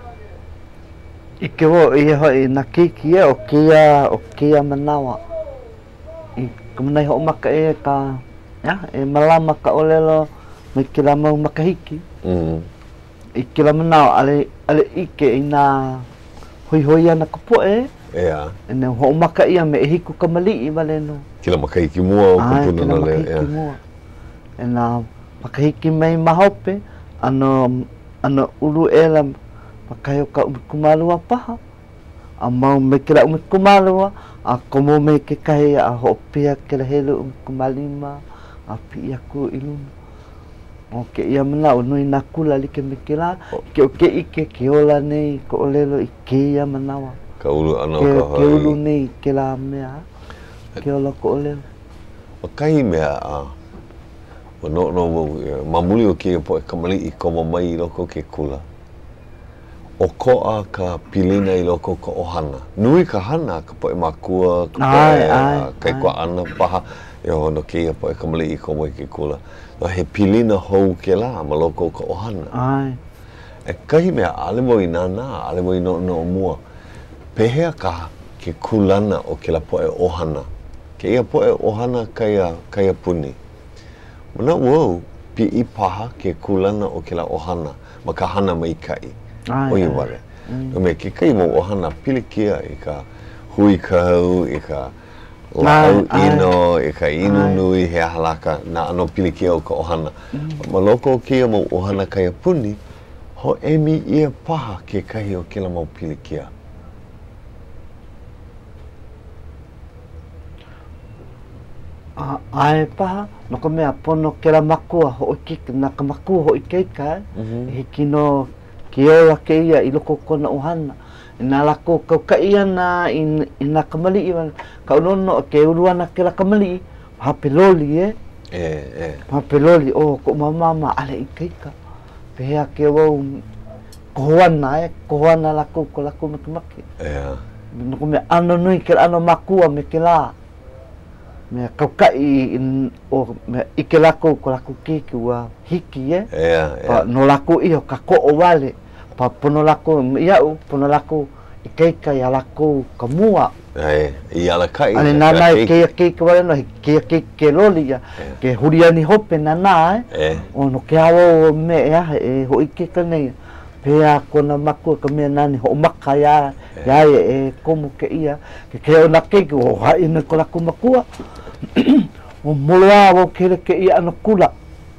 i ke wo i hoi na kiki o kia manawa i kumanai ho maka ka e malama ka olelo mai ke la mau makahiki i ke la manawa ale ike ina hoi ana ka poe ene ho maka ia me hiku ka mali i valeno kila makahiki mua o kupuna na le ena makahiki mai mahope ano ulu ela makayo ka kumalua paha a mau me kila kumalua a komo me ke kai a hopia ke helo kumalima a pi aku ilun o ke ia mana o noi nakula like me kila ke ike ke ola nei ko olelo ike ia manawa ka ulu ana ka ulu nei ke la mea ke ola ko olelo o kai mea o no mamuli o ke po kamali i komo mai i loko ke kula o koa ka pilina i loko ka ohana nui ka hana ka po makua ka kai kwa ana paha yo no ke po kamali i komo i ke kula no he pilina hou ke la ma loko ka ohana e kai mea ale mo i nana ale mo i no mua pehea ka ke kulana o ke la po ohana ke ia po ohana kaya puni mana wow pi i paha ke kulana o ke la ohana ma ka hana mai kai o i wale no me ke kai mo ohana pilikia i ka hui kahau i ka lau ino i ka inu nui he halaka na ano pilikia o ka ohana ma loko ke ia mo ohana kaya puni ho emi ia paha ke kahi o ke la mau pilikia ai paha no ka mea pono ke la makua ho ki na ka makua ho i keika hiki no ke ola ke ia i loko kona ohana ina lako ka ia na ina kamali i ka unono ke uruana ke la kamali hapeloli hapeloli o ko mama ale i keika pehea ke wau kohoana lako ko lako maki no ka mea ano nui ke ano makua me ke la me kaukai o me ike lako ko lako kiki wa hiki no lako i o ka ko o wale pa pono lako iau pono lako ikeika ya lako ka mua i ala kai ane nana ke wale no ke loli ya ke huriani hope nana o no ke awo me ho ike ka nei pea kona maku ka me nani ho maka ya komo ke ia ke o na ke o ha ina ko lako makua o moloa o kere ke ia no kula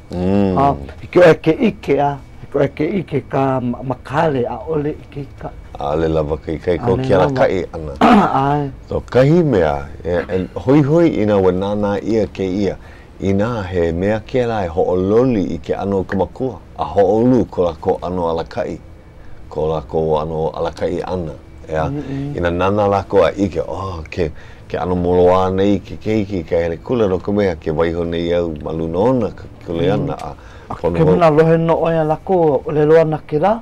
ke ike ka makale a ole ike ka ale lava kai ko kia kai ana so kahi mea hoi ina wanana ia ke ia ina he mea ke lai ho ololi i ke ano kamakua a ho olu ko lako ano alakai ko lako ano alakai ana ina nana lako a ike ke ano moloa nei ke keiki ka hele kula no ka mea ke waiho nei au malunona ka kule ana ke muna lohe no oia lako le loa na ke la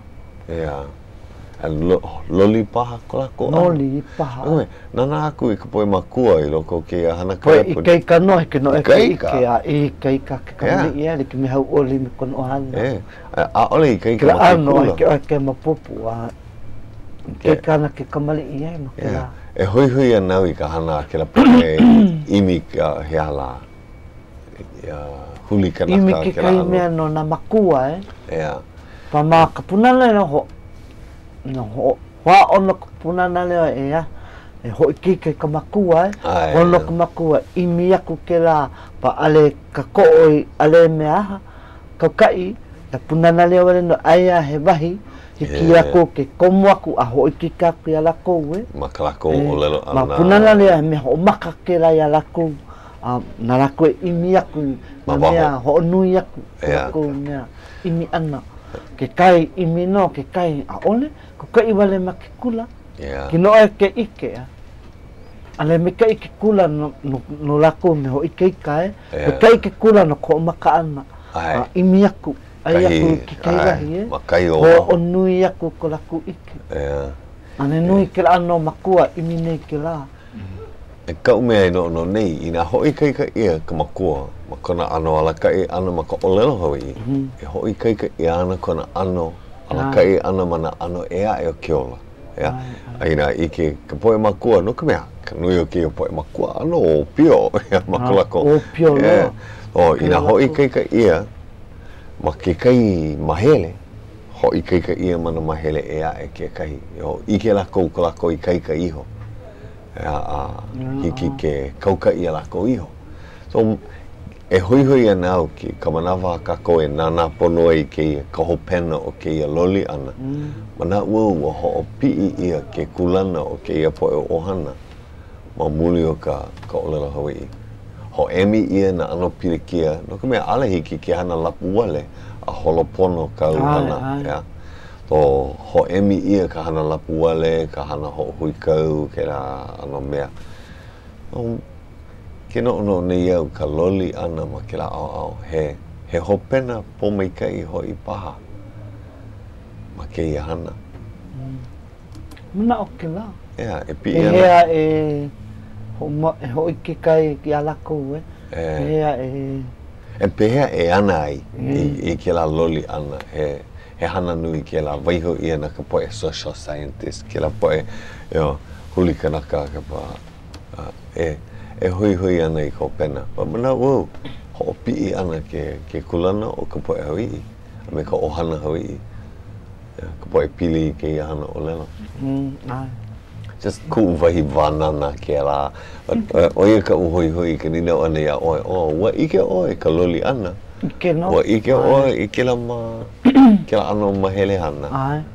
loli paha ko lako loli paha nana aku i ka poe makua i loko ke hana kaya puni i keika no ke no i keika ke kamili ia li ke me hau oli me kono ohana a ole i keika makikula ke mapupu keika na ke kamali ia no ke la E hui anau I ka hana ke la poe imi ka heala. Huli kanaka imi ke kai mea no na makua Ea. Pa mā ka punana no ho hoa ono ka punana leo e hoi kike ka makua ono ka makua imi aku ke la pa ale ka kooi ale mea aha kau kai ka punana leo wale no aia he wahi hiki ako ke komo aku a hoi kika aku ia lako maka lako o lelo ma punana leo me ho maka ke la ia lako na lako imi aku na mea ho nui aku lako mea imi ana ke kai imi no ke kai a ole ko kai wale ma ke kula ki no e ke ike ale me kai ke kula no lako me ho ike kai ko kai ke kula no ko maka ana imi aku ai aku ki kai wahi makai ho nui aku ko lako ike ane nui ke la no makua imi nei ke la e kau mea no nei ina hoi kai ka ia ka makua ma kona ano ala kai ana ma ka olelo hoi e hoi kai ka ia ana kona ano ala kai ana mana ano ea e o keola aina ike ka poe makua no ka mea ka nui o ke o poe makua ano o pio makalako o pio o ina hoi kai ka ia ma ke kai mahele hoi kai ka ia mana mahele ea e ke kai ike lako kalako I kai ka iho hiki ke kauka I lako iho. So, e hui anau ki ka manawa ka ko e nana pono I ke ka hopena o ke ia loli ana. Mana ua ho o pii ia ke kulana o ke ia po e ohana. Ma muli o ka olelo Hawaii. Ho emi ia na ano pirikia, no ka mea ala hiki ke hana lapu wale a holopono ka uhana. So, ho emi ia ka hana lapu wale, ka hana ho hui kau, ke la ano mea. Ke no nei au ka loli ana ma ke la au he hopena po mai kai hoi paha. Ma ke ia hana. Muna o ke la. E pi ana. E hea e hoi ke kai ki a lako hea E pehea e ana ai, I ke la loli ana, he hana nui ke la waiho ia na ka poe social scientist, ke la poe huli kanaka ka pa e hui ana I ko pena. Pa mana ho pii ana ke kulana o ka poe Hawaii, a me ka ohana Hawaii, ka poe pili ke ia hana o lelo. Just ku wahi vanana ke la. Oia ka hui ka nina ana ia oe, wa ike oe ka loli ana. Ike no. Wa ike oe, ike la ke la ano mahele hana.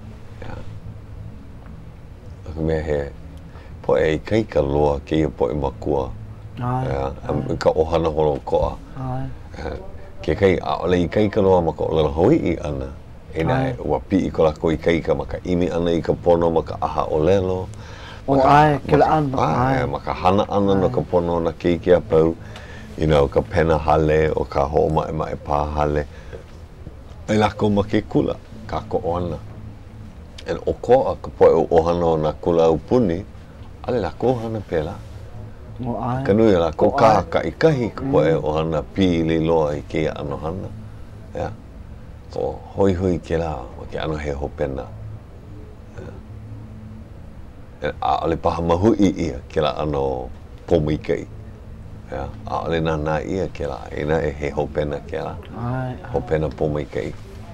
Ako mea he, po e kai ka loa ke ia po e makua. Ka ohana holo koa. Ke kai, ole I kai ka loa ma ka olelo Hawaii ana. E nai, ua pii ko lako I kai ka maka imi ana I ka pono maka aha olelo. Ke la ana. Maka hana ana no ka pono na keike a pau. Ka pena hale o ka ho mae pā hale. E lako ma ke kula, ka ko ona. E o koa ka poe o ohana o na kula au puni, ale lako ohana pela. Ka nui lako ka ikahi ka poe ohana pi li loa I ke ano hana. So hoi ke la, o ke ano he hopena. A ole paha mahui ia ke la ano pomikei. A ole nana ia ke la, ina e he hopena ke la. Hopena pomikei.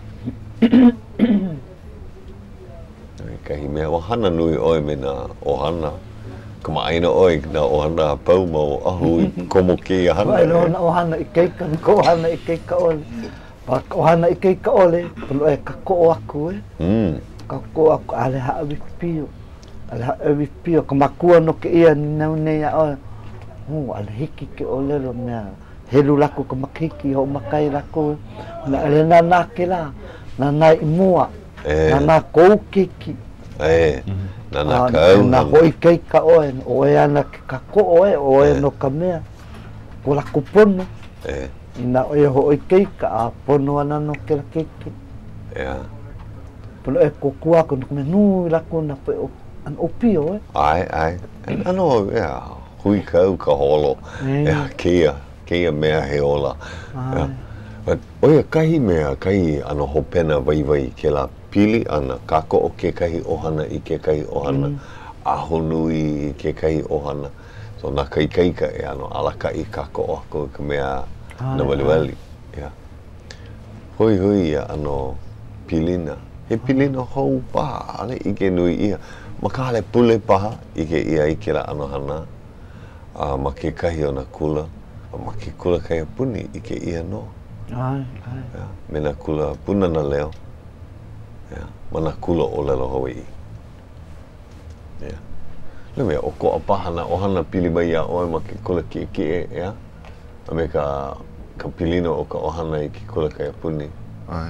Kahi mea wahana nui oe me na ohana. Kama aina oe na ohana pau mau ahu I komo ke ia hana. Wai no na ohana I keika, ko ohana I keika ole. Pa ohana I keika ole, palo e ka ko aku Ka ko aku ale haawi pio. Ale haawi pio, ka makua no ke ia ni nau nei a oe. Ale hiki ke olelo mea. Helu lako ka makiki, ho makai lako. Na ale nana ke la, nana I mua. Nana kou kiki. Nana kau. Na hoi keika oe, oe ana ka ko oe no ka mea. Ko lako pono. Ina oe hoi keika, a pono ana no ke la keiki. Pono e kokua ko no me nui lako na pe an opio Ai. Ano, hui kau ka holo. Keia mea he ola. But oia kahi mea, kahi ano hopena vai ke la pili ana, kako o ke kahi ohana I ke kahi ohana. ahonu I ke kai ohana. So nā kaikaika e ano alaka I kako ako ka mea na waliwali. Yeah. Hui ia ano pilina. He pilina hou paha, ale ike nui ia. Makahale pule paha, ike ia ike la ano hana. Ma ke kahi o na kula. Ma ke kula kai puni, ike ia no. Ai. Yeah. Me na kula puna na leo. Yeah. Ma na kula o lelo Hawaii. Yeah. Le mea, o ko a paha na ohana pili mai a oe ma ke kula ki yeah. A me ka pilina o ka ohana I ke kula kai puni. Ai.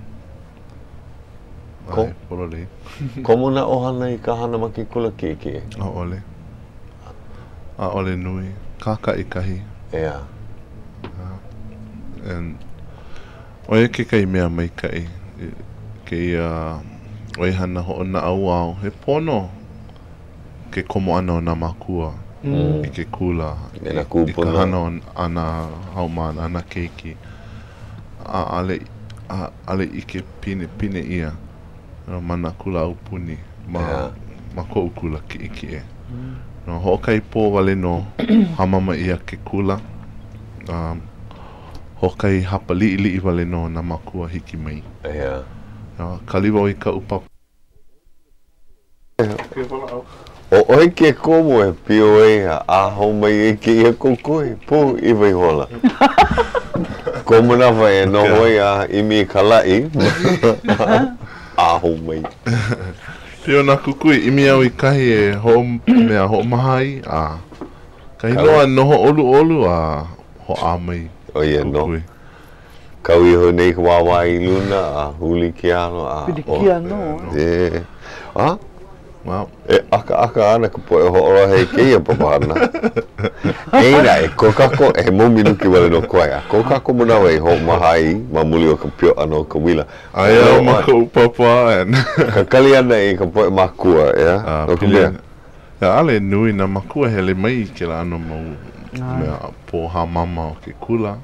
Ko? Ai, porole. Komo na ohana I ka hana ma ke kula ki A ole. A ole nui. Kaka I kahi. Yeah. And oe ke kai mea mai kai. Ke ia oe hana ho na au he pono. Ke komo ana o na makua. I ke kula. Me na I kupuna. ka hana ana haumana, ana keiki. Ale I ke pine ia. Mana kula au puni. Ma ko kula ki e. No hokai po wale no hamama ia ke kula. Hokai hapa li wale no na makua hiki mai. Yeah. Kaliwa I ka upapa. O oe ke komo e pio e a hau mai e ke ia kokoe po I vai hola. Komo na vai e no hoi a imi kalai. A hau mai. Pio na kukui imi au I kahi e mea ho mahai kahi noa noho olu ho a mai. O ia no. Kau I ho nei ka wawa I luna a huli ki ano a. Pili ki ano. Yeah. Wow. E aka ana ka po e ho'ora hei keia papahana. Eira e kokako e mominuki wale no koe a. Kokako muna wei ho mahai ma muli o ka pio ano ka wila. Ai au maka upapa and. Ka kali ana e ka po e makua, ea? O ka mea. Ja, ale nui na makua hele mai ke la ano mau. Mea po ha mama o ke kula.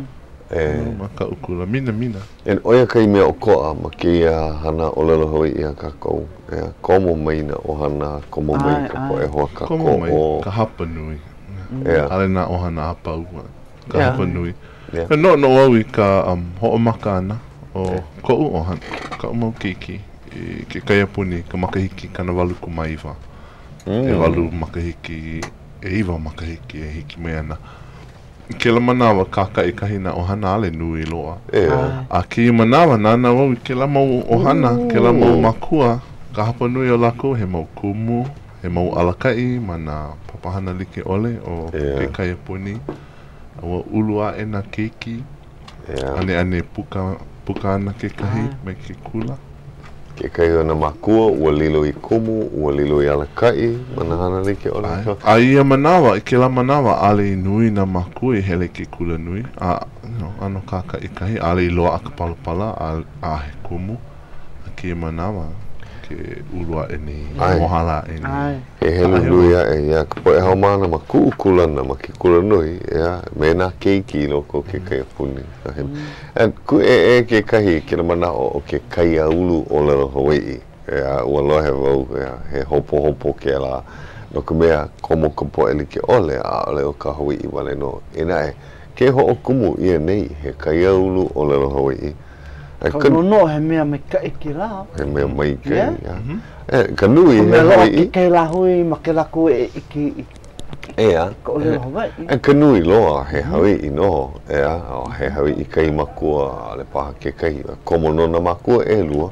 Maka ukula, mina. En oia kai mea o koa ma ke ia hana o lelo hoi ia kakou. Komo mai na ohana, komo mai ka po e hoa kako Komo mai, o... ka hapa nui. Yeah. Ale na ohana apa ua. Ka Yeah. hapa nui. Yeah. Ka no au I ka ho'omaka ana. O ko'u ohana. Ka umau keiki. I ke kaiapuni, ka makahiki kana walu kumaiwa. E walu makahiki, e iwa makahiki e hiki mai ana. Ke la manawa kaka I kahi na ohana ale nui loa. Yeah. A ki manawa nana wau I ke la mau ohana, ke la mau makua. Ka hapa nui o lako, he mau kumu, he mau alakai, mana papahana like ole o ke kaiapuni. Awa ulua e na keiki, Yeah. ane puka ana ke kahi, me ke kula. Ke kai o na makua, ua lilo I kumu, ua lilo I alakai, mana hana like o Ai. lako. A ia manawa, I ke la manawa, ale I nui na makua I hele ke kula nui. Ano kaka I kahi, ale I loa aka palapala, a he kumu. A ke manawa, ke ulua e ni Ai. mohala e ni. Ai. He helu nui a e, ia, ka po e hau mana ma kuu kulana, ma ke kula nui, ia, me nā keiki loko ke kai puni. And ku e ke kahi, ke na mana o ke kai a ulu o lero Hawaii. Ia, ua lohe wau, ia, he hopo ke la, no ka mea komo ka po e like ole, a ole o ka Hawaii wale no. Ina e, ke ho o kumu ia nei, he kai a ulu o lero Hawaii. Ka no he mea me ka iki la. He mea mai kai, Yeah. ia. Ka nui he Me loa Hawaii. ki kei la hui ma ke la ko e iki Ea. ka o leo Hawaii. E ka nui loa he Hawaii no, ea, o he Hawaii kai makua le paha ke kai, komo no na makua e lua,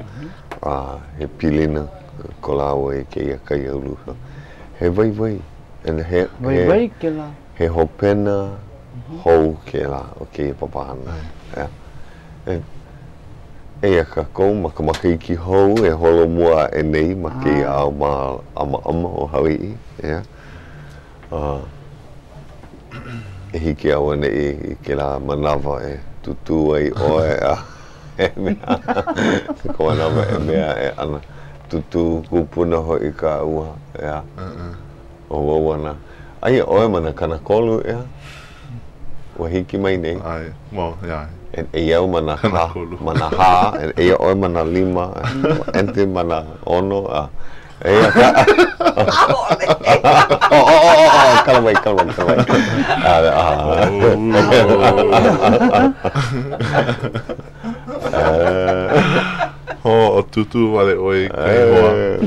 he pilina, ko lawa e ke ia kai au lua. He vai, and Vai ke la. he hopena hou ke la, o ke ia papahana. Ea ka kou, ma ka makaiki hou, e holo mua e nei, ma ke ia au ma ama o Hawaii, ea. E hiki au ane I ke la manawa e tutu ai oe a e mea ko manawa e mea e ana tutu kupuna ho I ka ua ea o wawana ai oe mana kana kolu ea wa hiki mai nei Ai, well, yeah. e iau mana Kana ha kolu. mana ha e ia oe mana lima ente mana ono Ea ka. Kalamai. O tutu wale oi kai hoa.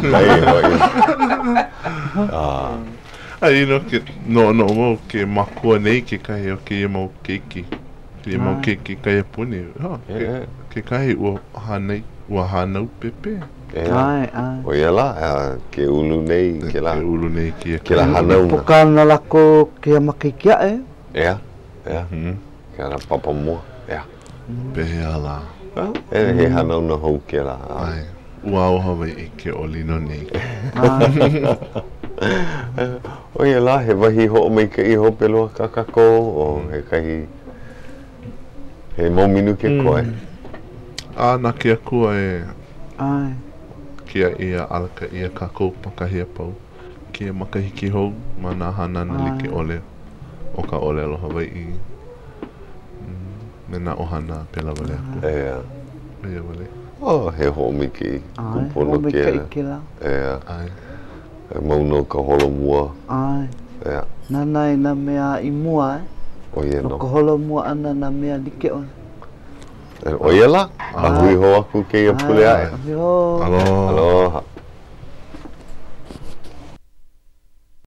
Ai no ke no mo ke makua nei ke kai o ke mau keiki. Ke mau keiki kai puni. Ke kai o hanei ua hanau pepe. Ai. O ia la, ke ulu nei, ke la ke la hanau. Pokana lako ke makikia e. Ea. Ke la papa mua. Ea. Pehea la. He hanau na hou ke la. Ai. Ua o hawa i ke olino nei. O ia la, he wahi ho mai ka i ho pelua kakako, o he kahi he mauminu ke koe. Na ke akua e Ai. kia ia alaka ia kako pakahia pau. Kia makahiki hou, mana hanana like ole o ka ole alo Hawaii. Me na ohana pela wale aku. Ea. Ea wale. O, he ho mai ki kupono ke la. Ea. Ai. E mauno ka holo mua. Ai. Ea. Nanai na mea i mua O ia no no. ka holo mua ana na mea like ona. O ia la, a hui ho aku ke ia pule ae. Aloha. Aloha.